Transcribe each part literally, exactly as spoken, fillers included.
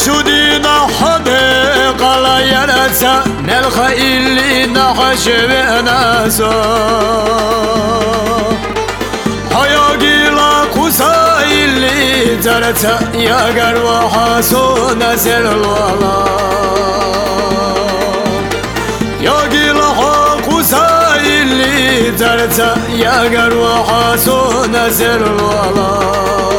شدينا حديقة لا ينسى نلقى اللي نحش بناسا حياقي لا قصا اللي ترتا يا قروا حاسو نسل الولا ياقي لا قصا اللي ترتا يا قروا حاسو نسل الولا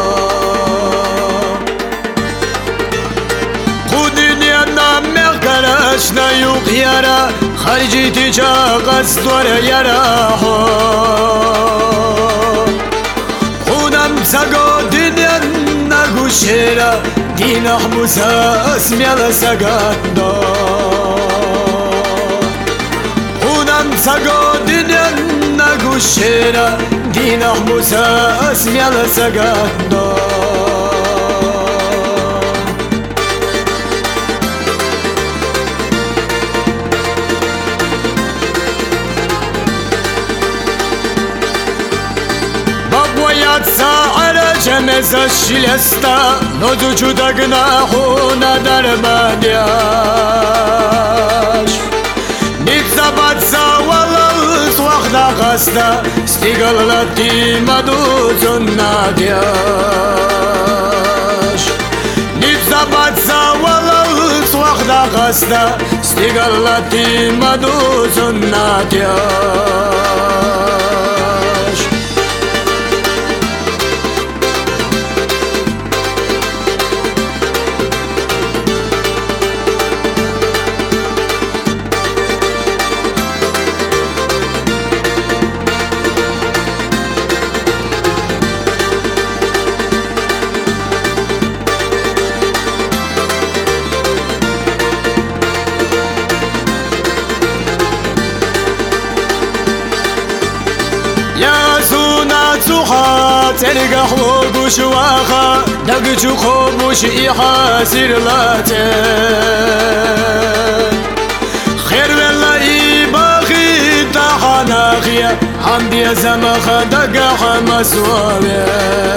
اشنا يوق يرا خارجي تجا قصدور يرا خونم ساقو دنيا نغوشيرا دينا حموسا اسميالا ساقاندو خونم ساقو دنيا نغوشيرا دينا حموسا اسميالا ساقاندو على جمز الشلستا نوزو دقناحونا دربادياش نتزبط والله واخدا غستا ستيقل لدي مدوز النادياش نتزبط والله واخدا غستا ستيقل لدي مدوز النادياش تلقى حوق شواخة نقج خوبوش إحاسر لاتي خير والله باخي تحناخيا عندي زمخة دقا حمس وابي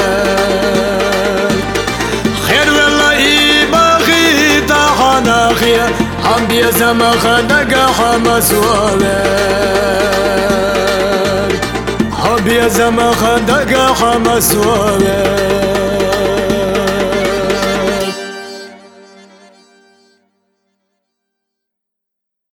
خير والله باخي تحناخيا عندي زمخة دقا حمس وابي حبي زمخ دقا حمس وابي